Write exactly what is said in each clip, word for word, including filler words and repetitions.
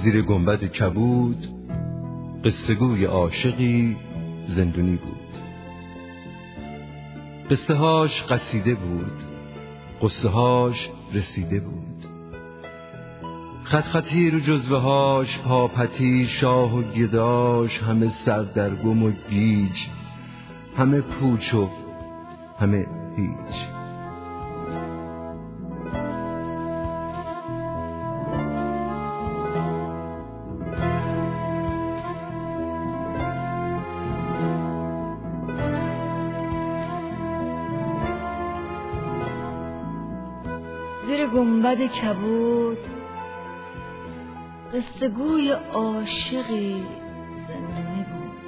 زیر گنبد کبود قصه گوی عاشقی زندونی بود. قصه هاش قصیده بود، قصه هاش رسیده بود. خط خطی رو جزوه هاش، پاپتی شاه و گداش، همه سردرگم و گیج، همه پوچ و همه هیچ. زیر گنبد کبود قصه گوی عاشقی زندونی بود.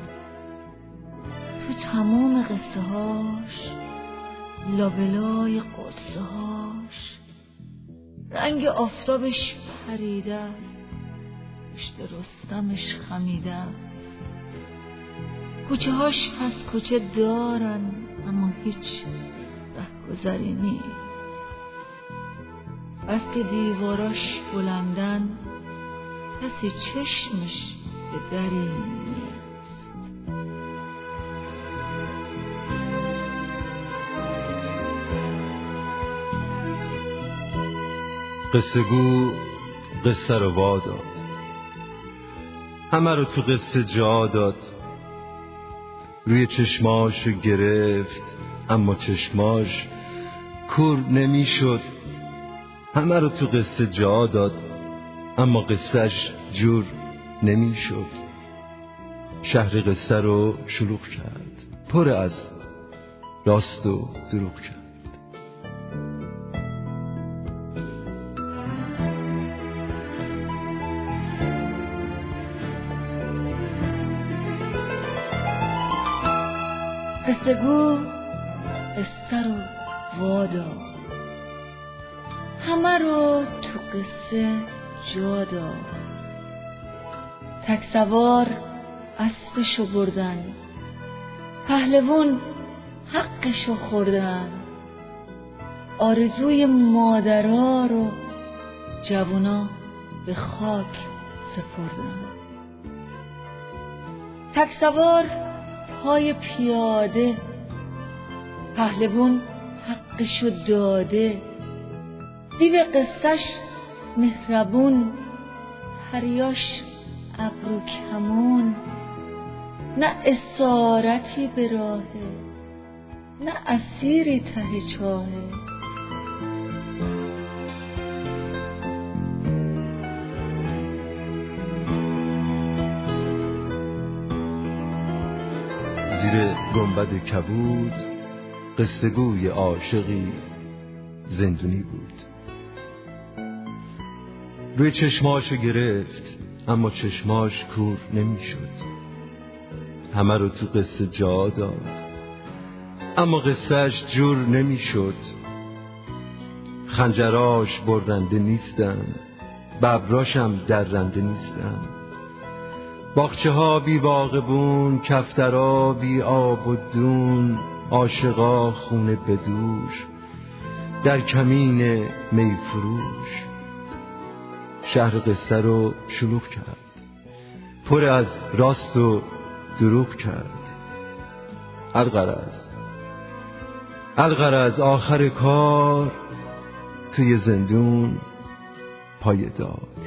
تو تمام قصه هاش، لابلای قصه هاش، رنگ آفتابش پریده است، پشت رستمش خمیده است. کوچه هاش پس کوچه دارن اما هیچ رهگذری نیست. بس که دیواراش بلندن کسی چشمش به دری نیست. قصه گو قصه رو واداد، همه رو تو قصه جا داد. روی چشماشو گرفت اما چشماش کور نمیشد. همه رو تو قصه جا داد اما قصهش جور نمیشد. شهر قصه رو شلوغ کرد، پر از راست و دروغ کرد. قصه گو قصه رو واداد، همه رو تو قصه جا داد. تک سوار اسبشو بردن، پهلوون حقشو خوردن. آرزوی مادرها رو جوونا به خاک سپردن. تک سوار پای پیاده، پهلوون حقشو داده. دیو قصهش مهربون، پریاش ابرو کمون. نه اسارتی به راهه، نه اسیری ته چاهه. زیر گنبد کبود قصه گوی عاشقی زندونی بود. روی چشماشو گرفت اما چشماش کور نمیشد. همه رو تو قصه جا داد اما قصهش جور نمیشد. خنجراش برنده نیستن، ببراشم درنده نیستن. باغچه ها بی باغبون، کفترا بی آب و دون. عاشقا خونه بدوش، در کمین می فروش. شهر قصه رو شلوغ کرد، پر از راست و دروغ کرد. الغرض الغرض آخر کار توی زندون پایدار.